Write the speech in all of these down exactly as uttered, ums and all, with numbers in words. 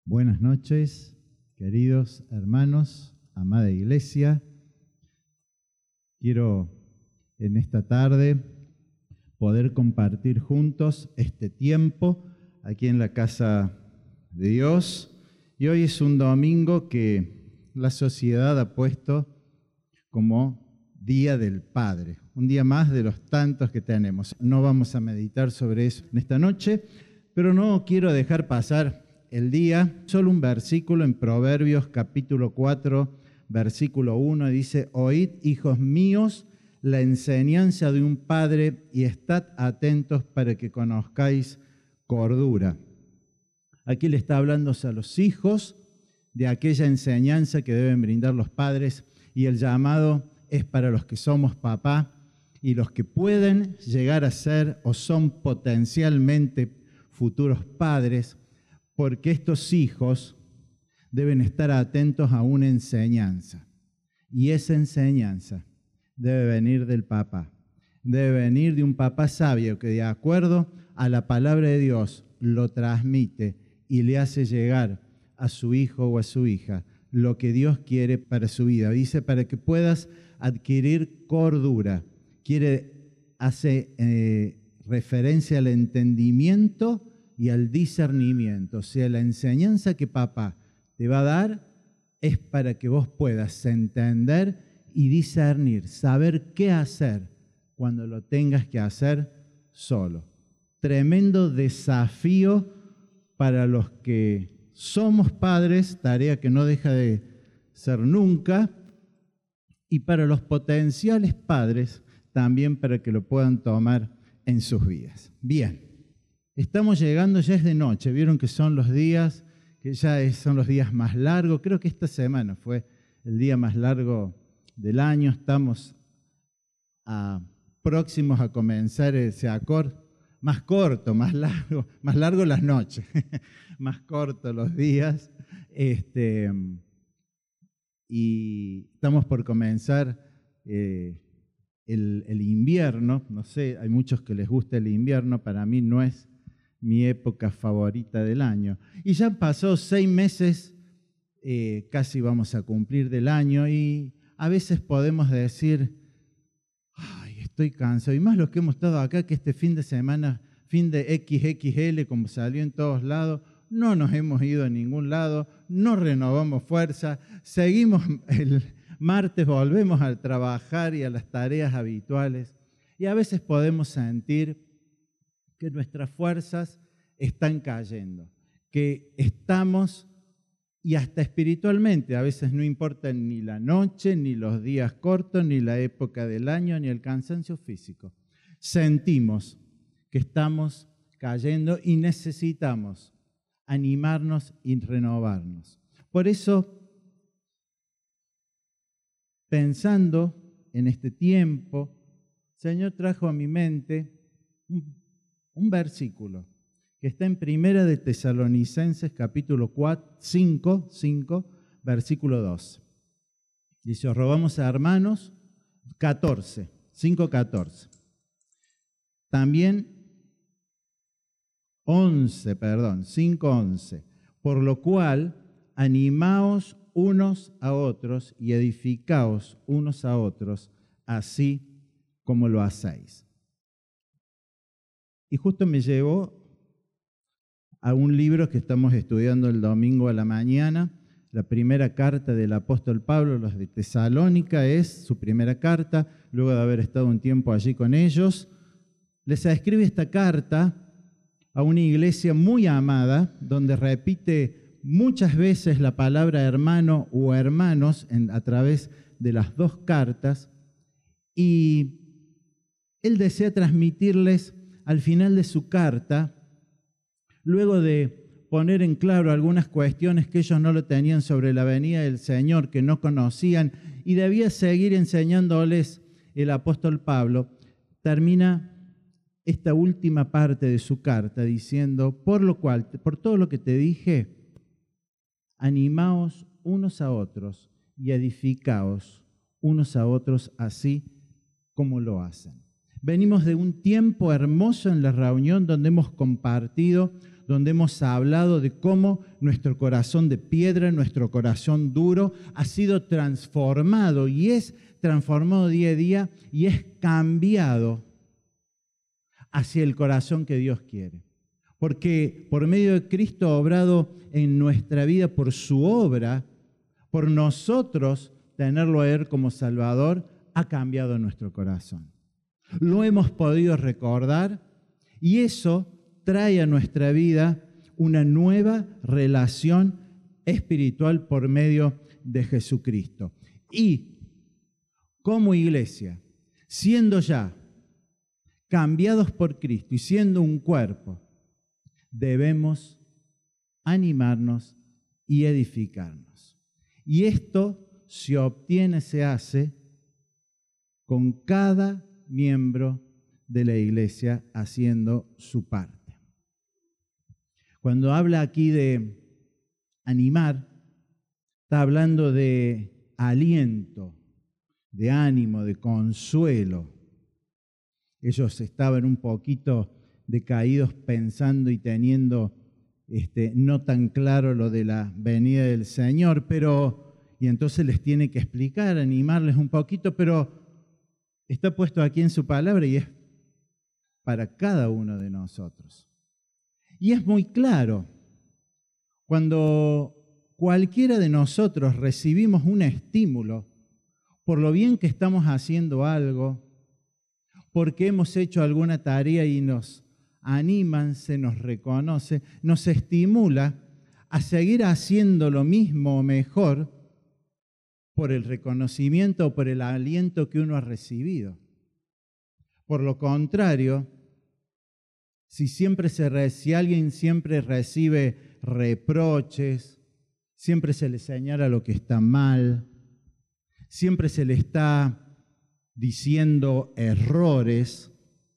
Buenas noches, queridos hermanos, amada iglesia. Quiero en esta tarde poder compartir juntos este tiempo aquí en la casa de Dios. Y hoy es un domingo que la sociedad ha puesto como Día del Padre, un día más de los tantos que tenemos. No vamos a meditar sobre eso en esta noche, pero no quiero dejar pasar el día, solo un versículo en Proverbios capítulo cuatro, versículo uno, dice: Oíd, hijos míos, la enseñanza de un padre y estad atentos para que conozcáis cordura. Aquí le está hablando a los hijos de aquella enseñanza que deben brindar los padres, y el llamado es para los que somos papá y los que pueden llegar a ser o son potencialmente futuros padres, porque estos hijos deben estar atentos a una enseñanza. Y esa enseñanza debe venir del papá. Debe venir de un papá sabio que, de acuerdo a la palabra de Dios, lo transmite y le hace llegar a su hijo o a su hija lo que Dios quiere para su vida. Dice, para que puedas adquirir cordura. Quiere, hace eh, referencia al entendimiento y al discernimiento. O sea, la enseñanza que papá te va a dar es para que vos puedas entender y discernir, saber qué hacer cuando lo tengas que hacer solo. Tremendo desafío para los que somos padres, tarea que no deja de ser nunca, y para los potenciales padres también, para que lo puedan tomar en sus vidas. Bien. Estamos llegando, ya es de noche, vieron que son los días, que ya es, son los días más largos. Creo que esta semana fue el día más largo del año. Estamos a, próximos a comenzar ese acorde, más corto, más largo, más largo las noches, más corto los días. Este, y estamos por comenzar eh, el, el invierno. No sé, hay muchos que les gusta el invierno, para mí no es mi época favorita del año. Y ya pasó seis meses, eh, casi vamos a cumplir del año, y a veces podemos decir, ay, estoy cansado. Y más los que hemos estado acá, que este fin de semana, fin de equis equis ele, como salió en todos lados, no nos hemos ido a ningún lado, no renovamos fuerza, seguimos el martes, volvemos a trabajar y a las tareas habituales. Y a veces podemos sentir que nuestras fuerzas están cayendo, que estamos, y hasta espiritualmente, a veces no importa ni la noche, ni los días cortos, ni la época del año, ni el cansancio físico. Sentimos que estamos cayendo y necesitamos animarnos y renovarnos. Por eso, pensando en este tiempo, el Señor trajo a mi mente un Un versículo que está en Primera de Tesalonicenses, capítulo cinco, cinco, versículo dos. Dice, os rogamos a hermanos, catorce, cinco, catorce. También once, perdón, cinco, once. Por lo cual, animaos unos a otros y edificaos unos a otros, así como lo hacéis. Y justo me llevó a un libro que estamos estudiando el domingo a la mañana, la primera carta del apóstol Pablo, los de Tesalónica, es su primera carta, luego de haber estado un tiempo allí con ellos. Les escribe esta carta a una iglesia muy amada, donde repite muchas veces la palabra hermano o hermanos en, a través de las dos cartas, y él desea transmitirles al final de su carta, luego de poner en claro algunas cuestiones que ellos no lo tenían sobre la venida del Señor, que no conocían, y debía seguir enseñándoles el apóstol Pablo, termina esta última parte de su carta diciendo, por lo cual, por todo lo que te dije, animaos unos a otros y edificaos unos a otros así como lo hacen. Venimos de un tiempo hermoso en la reunión donde hemos compartido donde hemos hablado de cómo nuestro corazón de piedra, nuestro corazón duro, ha sido transformado y es transformado día a día y es cambiado hacia el corazón que Dios quiere. Porque por medio de Cristo obrado en nuestra vida por su obra, por nosotros tenerlo a Él como Salvador, ha cambiado nuestro corazón. Lo hemos podido recordar y eso trae a nuestra vida una nueva relación espiritual por medio de Jesucristo. Y como iglesia, siendo ya cambiados por Cristo y siendo un cuerpo, debemos animarnos y edificarnos. Y esto se obtiene, se hace con cada miembro de la iglesia haciendo su parte. Cuando habla aquí de animar, está hablando de aliento, de ánimo, de consuelo. Ellos estaban un poquito decaídos pensando y teniendo este, no tan claro lo de la venida del Señor, pero, y entonces les tiene que explicar, animarles un poquito, pero está puesto aquí en su palabra y es para cada uno de nosotros. Y es muy claro, cuando cualquiera de nosotros recibimos un estímulo por lo bien que estamos haciendo algo, porque hemos hecho alguna tarea y nos animan, se nos reconoce, nos estimula a seguir haciendo lo mismo o mejor por el reconocimiento o por el aliento que uno ha recibido. Por lo contrario, si, siempre se, si alguien siempre recibe reproches, siempre se le señala lo que está mal, siempre se le está diciendo errores,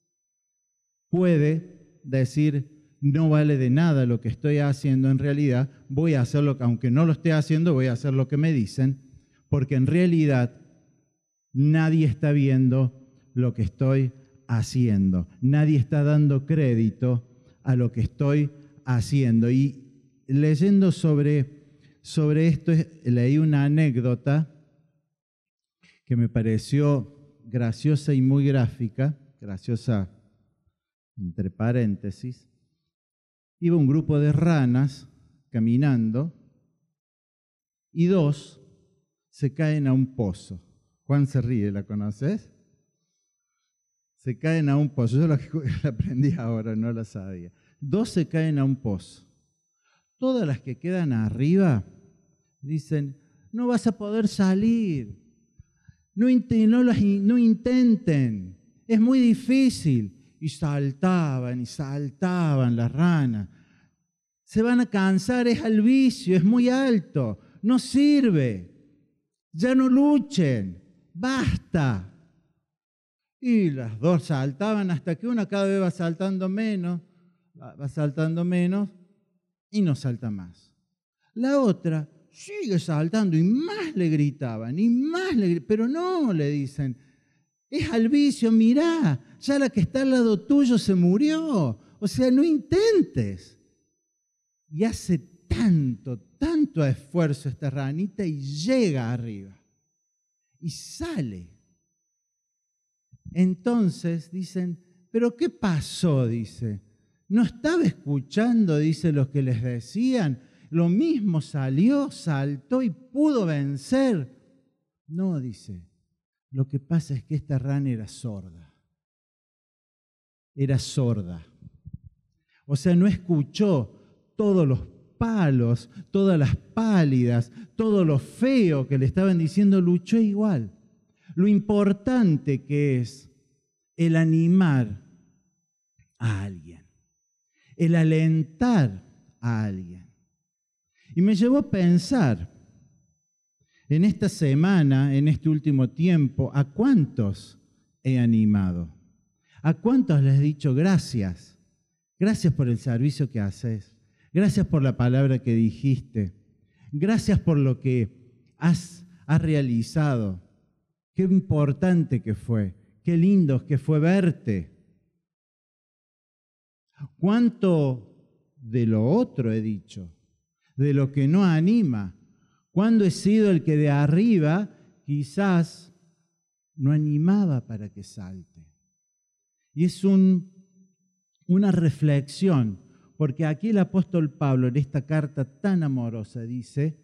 puede decir, no vale de nada lo que estoy haciendo, en realidad voy a hacer lo que, aunque no lo esté haciendo, voy a hacer lo que me dicen, porque en realidad nadie está viendo lo que estoy haciendo, nadie está dando crédito a lo que estoy haciendo. Y leyendo sobre, sobre esto, leí una anécdota que me pareció graciosa y muy gráfica, graciosa entre paréntesis. Iba un grupo de ranas caminando y dos se caen a un pozo. Juan se ríe, ¿la conoces? Se caen a un pozo. Yo la, la aprendí ahora, no la sabía. Dos se caen a un pozo. Todas las que quedan arriba dicen, no vas a poder salir. No, no, las, no intenten, es muy difícil. Y saltaban y saltaban las ranas. Se van a cansar, es al vicio, es muy alto, no sirve. Ya no luchen, basta. Y las dos saltaban hasta que una cada vez va saltando menos, va saltando menos y no salta más. La otra sigue saltando y más le gritaban, y más le gritaban, pero no, le dicen, es al vicio, mirá, ya la que está al lado tuyo se murió, o sea, no intentes. Y hace tanto, tanto esfuerzo esta ranita y llega arriba, y sale. Entonces dicen, ¿pero qué pasó? Dice, ¿no estaba escuchando? Dice, los que les decían. Lo mismo salió, saltó y pudo vencer. No, dice, lo que pasa es que esta rana era sorda. Era sorda. O sea, no escuchó todos los palos, todas las pálidas, todo lo feo que le estaban diciendo, luchó igual. Lo importante que es el animar a alguien, el alentar a alguien. Y me llevó a pensar, en esta semana, en este último tiempo, ¿a cuántos he animado? ¿A cuántos les he dicho gracias? Gracias por el servicio que haces. Gracias por la palabra que dijiste. Gracias por lo que has, has realizado. Qué importante que fue. Qué lindo que fue verte. ¿Cuánto de lo otro he dicho, de lo que no anima. ¿Cuándo he sido el que de arriba quizás no animaba para que salte? Y es un, una reflexión, porque aquí el apóstol Pablo en esta carta tan amorosa dice,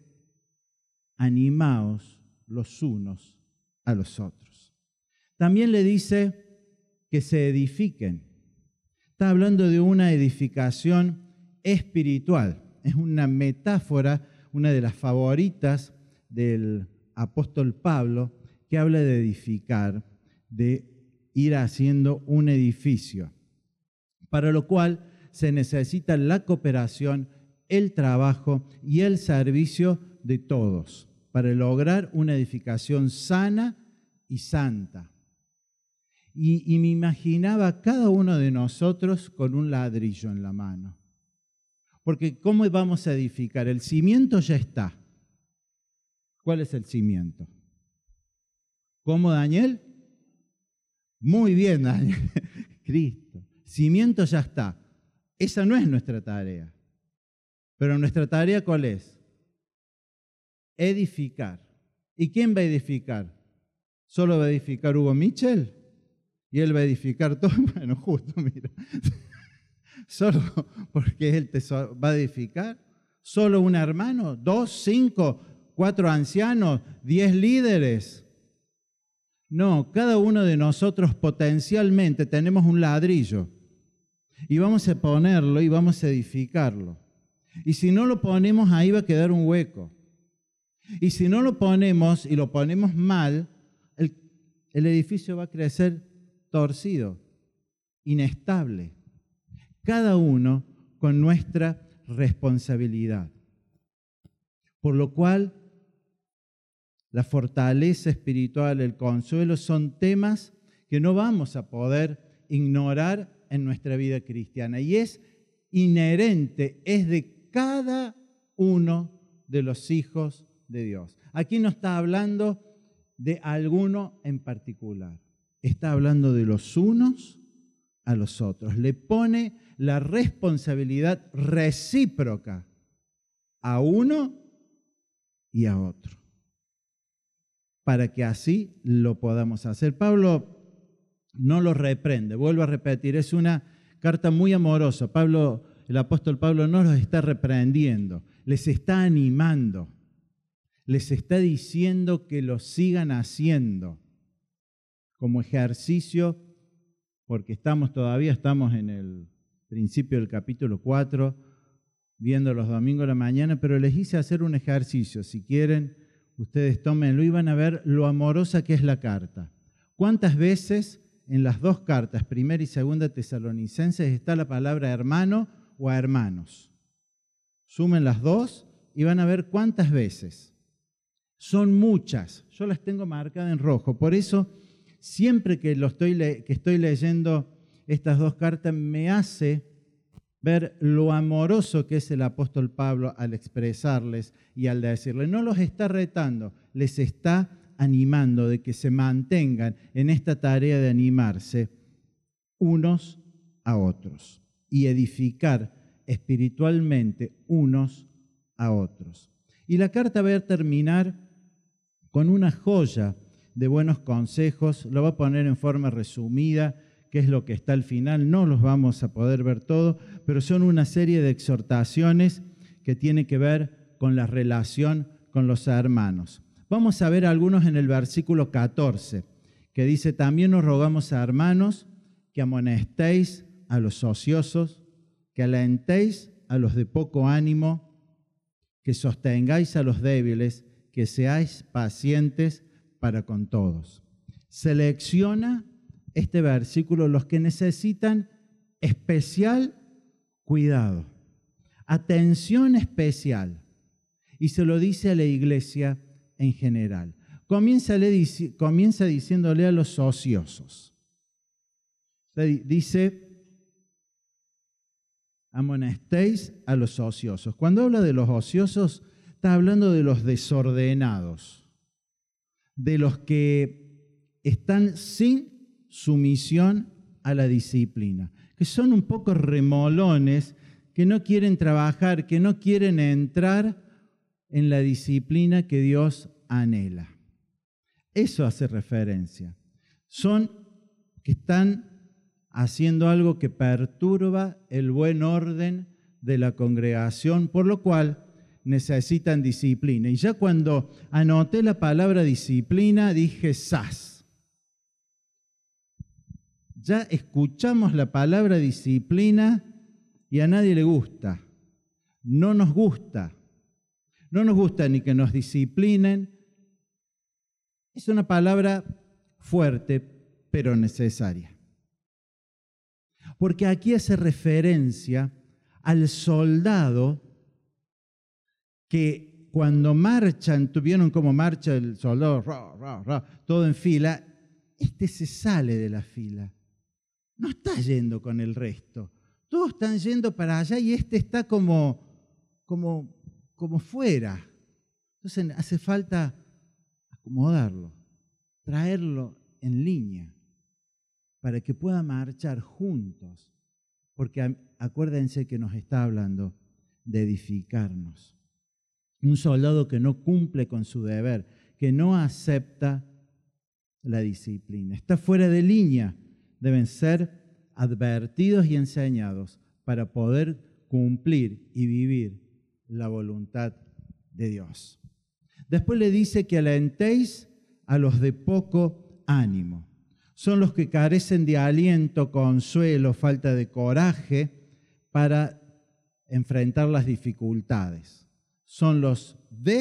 animaos los unos a los otros. También le dice que se edifiquen. Está hablando de una edificación espiritual. Es una metáfora, una de las favoritas del apóstol Pablo, que habla de edificar, de ir haciendo un edificio, para lo cual se necesita la cooperación, el trabajo y el servicio de todos, para lograr una edificación sana y santa. Y, y me imaginaba a cada uno de nosotros con un ladrillo en la mano. Porque ¿cómo vamos a edificar? El cimiento ya está. ¿Cuál es el cimiento? ¿Cómo, Daniel? Muy bien, Daniel. Cristo. Cimiento ya está. Esa no es nuestra tarea. Pero nuestra tarea, ¿cuál es? Edificar. ¿Y quién va a edificar? ¿Solo va a edificar Hugo Mitchell? ¿Y él va a edificar todo? Bueno, justo, mira. ¿Solo porque él te va a edificar? ¿Solo un hermano? ¿Dos, cinco, cuatro ancianos, diez líderes? No, cada uno de nosotros potencialmente tenemos un ladrillo y vamos a ponerlo y vamos a edificarlo. Y si no lo ponemos, ahí va a quedar un hueco. Y si no lo ponemos y lo ponemos mal, el, el edificio va a crecer torcido, inestable. Cada uno con nuestra responsabilidad. Por lo cual, la fortaleza espiritual, el consuelo, son temas que no vamos a poder ignorar en nuestra vida cristiana. Y es inherente, es de cada uno de los hijos de Dios. Aquí no está hablando de alguno en particular. Está hablando de los unos a los otros. Le pone la responsabilidad recíproca a uno y a otro, para que así lo podamos hacer. Pablo no lo reprende, vuelvo a repetir, es una carta muy amorosa. Pablo, el apóstol Pablo no los está reprendiendo, les está animando, les está diciendo que lo sigan haciendo como ejercicio, porque estamos todavía, estamos en el principio del capítulo cuatro, viendo los domingos de la mañana, pero les hice hacer un ejercicio. Si quieren, ustedes tómenlo y van a ver lo amorosa que es la carta. ¿Cuántas veces en las dos cartas, primera y segunda Tesalonicenses, está la palabra hermano o hermanos? Sumen las dos y van a ver cuántas veces. Son muchas. Yo las tengo marcadas en rojo. Por eso, siempre que, lo estoy, que estoy leyendo estas dos cartas, me hace ver lo amoroso que es el apóstol Pablo al expresarles y al decirles. No los está retando, les está animando de que se mantengan en esta tarea de animarse unos a otros y edificar espiritualmente unos a otros. Y la carta va a terminar con una joya de buenos consejos. Lo va a poner en forma resumida, que es lo que está al final. No los vamos a poder ver todo, pero son una serie de exhortaciones que tienen que ver con la relación con los hermanos. Vamos a ver algunos en el versículo catorce, que dice: también os rogamos a hermanos que amonestéis a los ociosos, que alentéis a los de poco ánimo, que sostengáis a los débiles, que seáis pacientes para con todos. Selecciona este versículo los que necesitan especial cuidado, atención especial, y se lo dice a la iglesia en general. Comienza, comienza diciéndole a los ociosos. Dice: amonestéis a los ociosos. Cuando habla de los ociosos, está hablando de los desordenados, de los que están sin sumisión a la disciplina, que son un poco remolones, que no quieren trabajar, que no quieren entrar en la disciplina que Dios anhela. Eso hace referencia. Son que están haciendo algo que perturba el buen orden de la congregación, por lo cual necesitan disciplina. Y ya cuando anoté la palabra disciplina, dije ¡zas! Ya escuchamos la palabra disciplina y a nadie le gusta. No nos gusta. No nos gusta ni que nos disciplinen. Es una palabra fuerte, pero necesaria. Porque aquí hace referencia al soldado que cuando marchan, tuvieron como marcha el soldado, ra, ra, ra, todo en fila, este se sale de la fila. No está yendo con el resto. Todos están yendo para allá y este está como, como, como fuera. Entonces hace falta acomodarlo, traerlo en línea para que pueda marchar juntos. Porque acuérdense que nos está hablando de edificarnos. Un soldado que no cumple con su deber, que no acepta la disciplina, está fuera de línea. Deben ser advertidos y enseñados para poder cumplir y vivir la voluntad de Dios. Después le dice que alentéis a los de poco ánimo. Son los que carecen de aliento, consuelo, falta de coraje para enfrentar las dificultades. Son los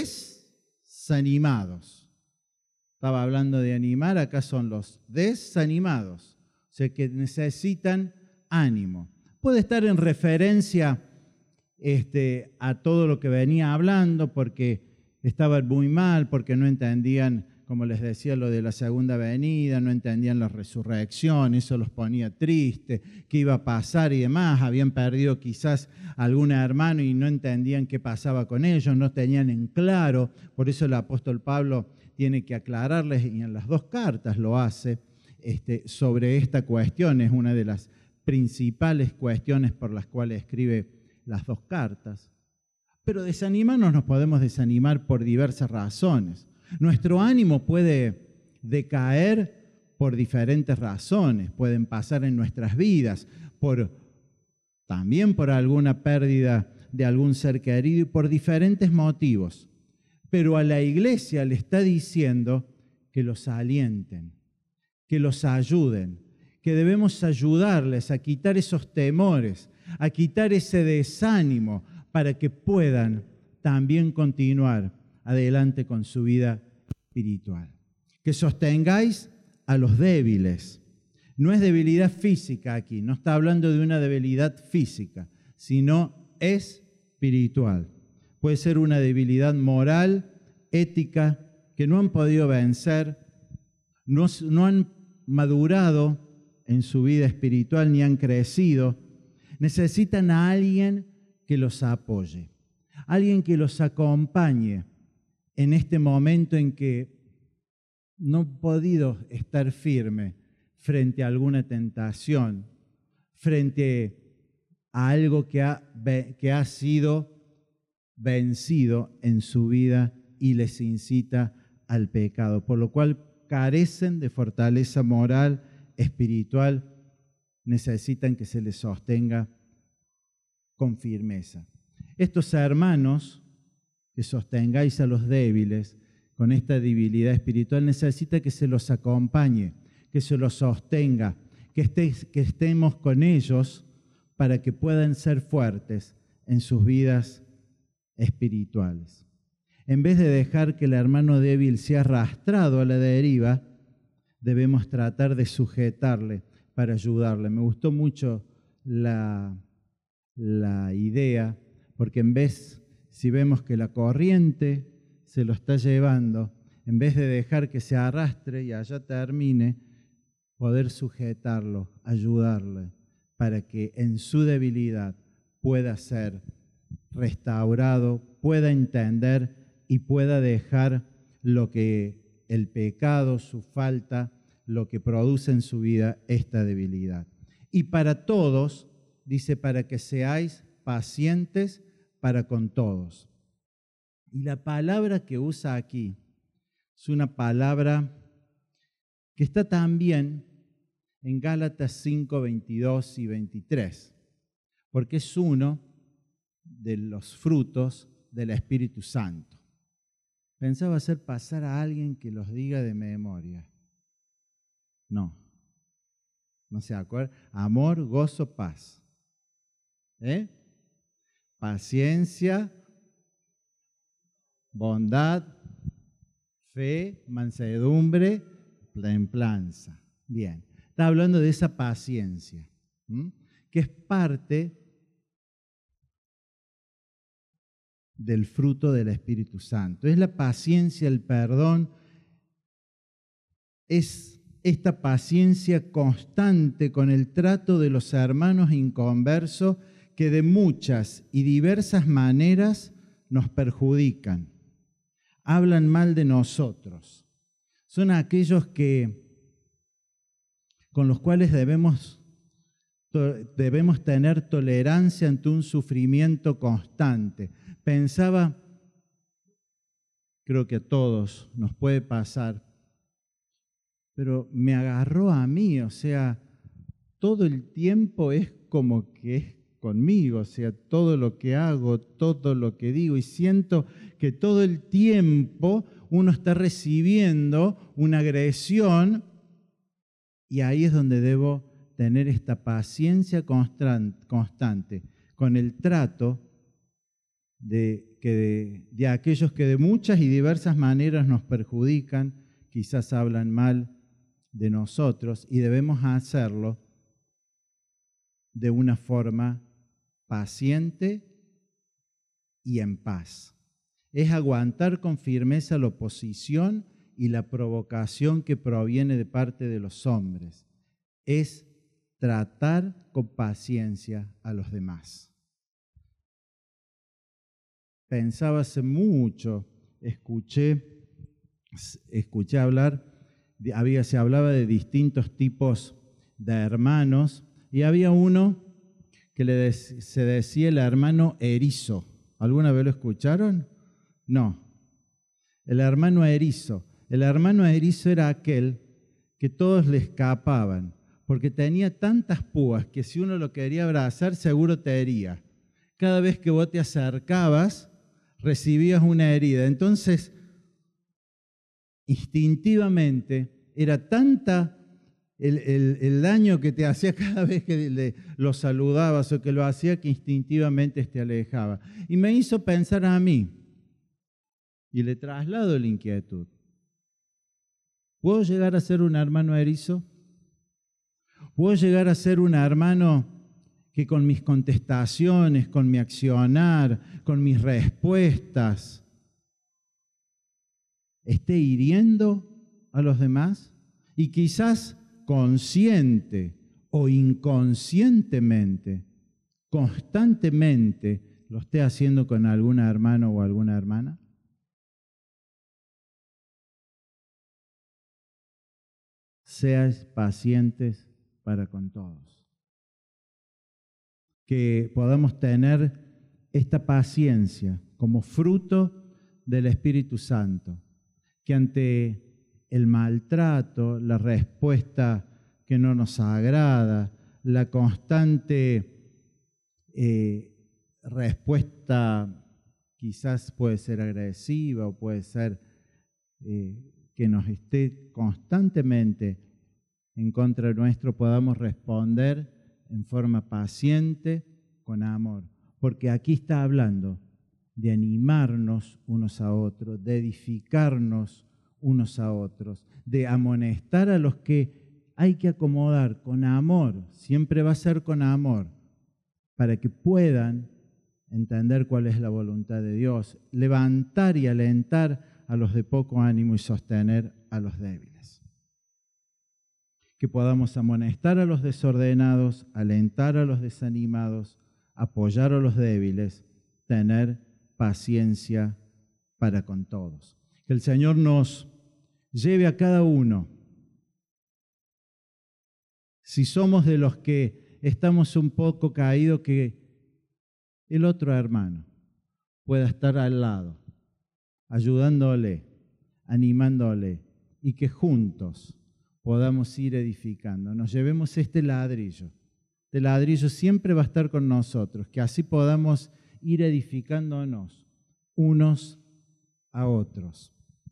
desanimados. Estaba hablando de animar, acá son los desanimados. O sea, que necesitan ánimo. Puede estar en referencia este, a todo lo que venía hablando, porque estaban muy mal, porque no entendían, como les decía, lo de la segunda venida, no entendían la resurrección, eso los ponía tristes, qué iba a pasar y demás. Habían perdido quizás algún hermano y no entendían qué pasaba con ellos, no tenían en claro. Por eso el apóstol Pablo tiene que aclararles, y en las dos cartas lo hace, Este, sobre esta cuestión. Es una de las principales cuestiones por las cuales escribe las dos cartas. Pero desanimarnos nos podemos desanimar por diversas razones. Nuestro ánimo puede decaer por diferentes razones, pueden pasar en nuestras vidas, por, también por alguna pérdida de algún ser querido y por diferentes motivos. Pero a la iglesia le está diciendo que los alienten, que los ayuden, que debemos ayudarles a quitar esos temores, a quitar ese desánimo para que puedan también continuar adelante con su vida espiritual. Que sostengáis a los débiles. No es debilidad física aquí, no está hablando de una debilidad física, sino espiritual. Puede ser una debilidad moral, ética, que no han podido vencer, no, no han madurado en su vida espiritual ni han crecido. Necesitan a alguien que los apoye, alguien que los acompañe en este momento en que no han podido estar firme frente a alguna tentación, frente a algo que ha, que ha sido vencido en su vida y les incita al pecado, por lo cual carecen de fortaleza moral, espiritual, necesitan que se les sostenga con firmeza. Estos hermanos, que sostengáis a los débiles con esta debilidad espiritual, necesita que se los acompañe, que se los sostenga, que, estés, que estemos con ellos para que puedan ser fuertes en sus vidas espirituales. En vez de dejar que el hermano débil sea arrastrado a la deriva, debemos tratar de sujetarle para ayudarle. Me gustó mucho la, la idea, porque en vez, si vemos que la corriente se lo está llevando, en vez de dejar que se arrastre y allá termine, poder sujetarlo, ayudarle, para que en su debilidad pueda ser restaurado, pueda entender y pueda dejar lo que el pecado, su falta, lo que produce en su vida esta debilidad. Y para todos, dice, para que seáis pacientes para con todos. Y la palabra que usa aquí es una palabra que está también en Gálatas cinco, veintidós y veintitrés, porque es uno de los frutos del Espíritu Santo. Pensaba hacer pasar a alguien que los diga de memoria. No, no se acuerda. Amor, gozo, paz. ¿Eh? Paciencia, bondad, fe, mansedumbre, templanza. Bien, está hablando de esa paciencia, ¿m? que es parte del fruto del Espíritu Santo. Es la paciencia, el perdón, es esta paciencia constante con el trato de los hermanos inconversos que de muchas y diversas maneras nos perjudican, hablan mal de nosotros. Son aquellos que, con los cuales debemos, debemos tener tolerancia ante un sufrimiento constante. Pensaba, creo que a todos nos puede pasar, pero me agarró a mí, o sea, todo el tiempo es como que es conmigo, o sea, todo lo que hago, todo lo que digo, y siento que todo el tiempo uno está recibiendo una agresión, y ahí es donde debo tener esta paciencia constante con el trato de, que de, de aquellos que de muchas y diversas maneras nos perjudican, quizás hablan mal de nosotros, y debemos hacerlo de una forma paciente y en paz. Es aguantar con firmeza la oposición y la provocación que proviene de parte de los hombres. Es tratar con paciencia a los demás. Pensaba hace mucho, escuché, escuché hablar, había, se hablaba de distintos tipos de hermanos, y había uno que le de, se decía el hermano erizo. ¿Alguna vez lo escucharon? No. El hermano erizo. El hermano erizo era aquel que todos le escapaban, porque tenía tantas púas que si uno lo quería abrazar, seguro te hería. Cada vez que vos te acercabas, recibías una herida. Entonces, instintivamente, era tanta el, el, el daño que te hacía cada vez que le, lo saludabas o que lo hacía, que instintivamente te alejaba. Y me hizo pensar a mí, y le traslado la inquietud. ¿Puedo llegar a ser un hermano erizo? ¿Puedo llegar a ser un hermano que con mis contestaciones, con mi accionar, con mis respuestas, esté hiriendo a los demás? Y quizás consciente o inconscientemente, constantemente, lo esté haciendo con algún hermano o alguna hermana. Seáis pacientes para con todos. Que podamos tener esta paciencia como fruto del Espíritu Santo, que ante el maltrato, la respuesta que no nos agrada, la constante eh, respuesta quizás puede ser agresiva o puede ser eh, que nos esté constantemente en contra nuestro, podamos responder en forma paciente, con amor. Porque aquí está hablando de animarnos unos a otros, de edificarnos unos a otros, de amonestar a los que hay que acomodar con amor, siempre va a ser con amor, para que puedan entender cuál es la voluntad de Dios, levantar y alentar a los de poco ánimo y sostener a los débiles. Que podamos amonestar a los desordenados, alentar a los desanimados, apoyar a los débiles, tener paciencia para con todos. Que el Señor nos lleve a cada uno. Si somos de los que estamos un poco caídos, que el otro hermano pueda estar al lado, ayudándole, animándole, y que juntos podamos ir edificando. Nos llevemos este ladrillo. Este ladrillo siempre va a estar con nosotros, que así podamos ir edificándonos unos a otros.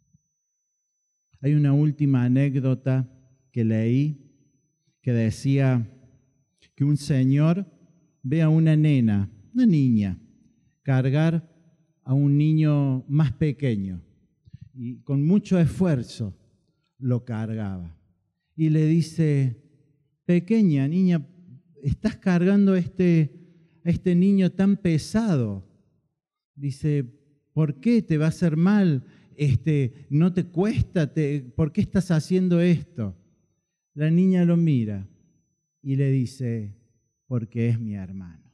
Hay una última anécdota que leí que decía que un señor ve a una nena, una niña, cargar a un niño más pequeño y con mucho esfuerzo lo cargaba. Y le dice, pequeña niña, estás cargando a este, a este niño tan pesado. Dice, ¿por qué te va a hacer mal? Este, ¿no te cuesta? Te, ¿Por qué estás haciendo esto? La niña lo mira y le dice, porque es mi hermano.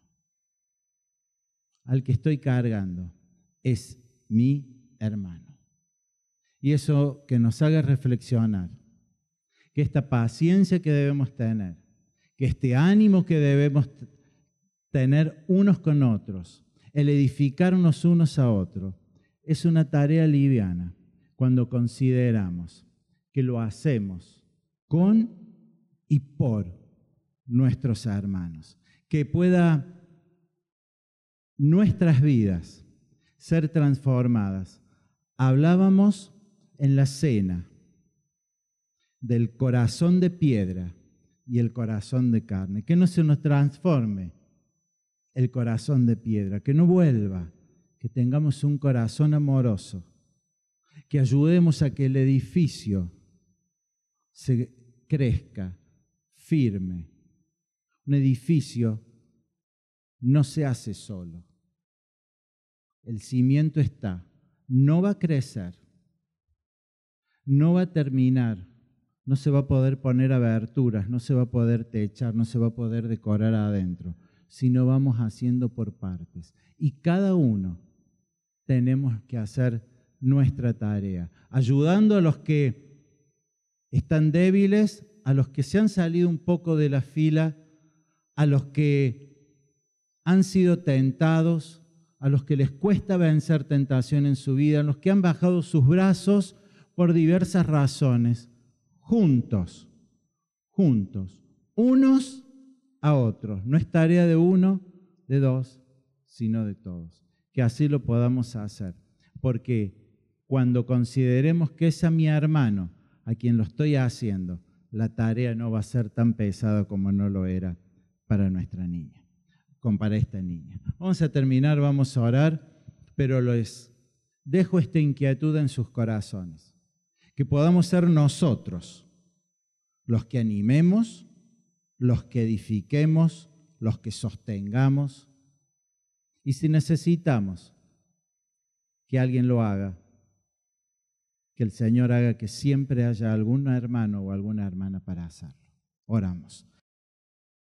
Al que estoy cargando es mi hermano. Y eso que nos haga reflexionar, que esta paciencia que debemos tener, que este ánimo que debemos tener unos con otros, el edificarnos unos a otros, es una tarea liviana cuando consideramos que lo hacemos con y por nuestros hermanos. Que pueda nuestras vidas ser transformadas. Hablábamos en la cena del corazón de piedra y el corazón de carne. Que no se nos transforme el corazón de piedra, que no vuelva, que tengamos un corazón amoroso, que ayudemos a que el edificio se crezca firme. Un edificio no se hace solo. El cimiento está, no va a crecer, no va a terminar, no se va a poder poner aberturas, no se va a poder techar, no se va a poder decorar adentro, sino vamos haciendo por partes. Y cada uno tenemos que hacer nuestra tarea, ayudando a los que están débiles, a los que se han salido un poco de la fila, a los que han sido tentados, a los que les cuesta vencer tentación en su vida, a los que han bajado sus brazos por diversas razones, juntos, juntos, unos a otros. No es tarea de uno, de dos, sino de todos. Que así lo podamos hacer, porque cuando consideremos que es a mi hermano a quien lo estoy haciendo, la tarea no va a ser tan pesada como no lo era para nuestra niña, como para esta niña. Vamos a terminar, vamos a orar, pero les dejo esta inquietud en sus corazones, que podamos ser nosotros los que animemos, los que edifiquemos, los que sostengamos, y si necesitamos que alguien lo haga, que el Señor haga que siempre haya algún hermano o alguna hermana para hacerlo. Oramos.